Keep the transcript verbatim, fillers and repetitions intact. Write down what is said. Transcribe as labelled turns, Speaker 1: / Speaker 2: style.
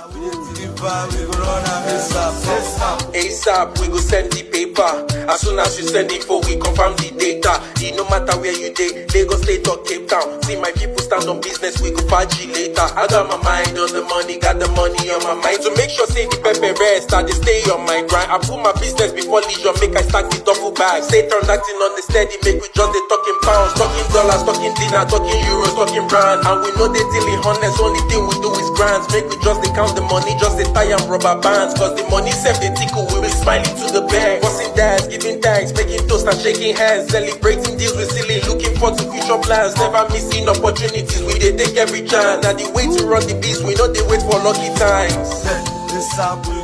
Speaker 1: We deliver, we go run am ASAP.
Speaker 2: ASAP, we go send the paper. As soon as you send it for, we confirm the data. It no matter where you dey, Lagos State or Cape Town. See my people stand on business, we go party later. I got my mind on the money, got the money on my mind. To make sure say the pepper rest, I dey stay on my grind. I put my business before leisure, make I stack the duffel bag. Stay transacting on the steady, make we just dey talking pounds, talking dollars, talking dinner, talking euros, talking brand. And we know they dealing honest, only thing we do is grants. Make we just dey count the money, just dey tie and rubber bands. Cause the money sef dey tickle, we be smiling to the bank. Busting dance, giving thanks, making toast and shaking hands. Celebrating deals with silly, looking forward to future plans. Never missing opportunities, we dey take every chance. Now the way to run the beast, we know they wait for lucky times.
Speaker 1: ASAP, we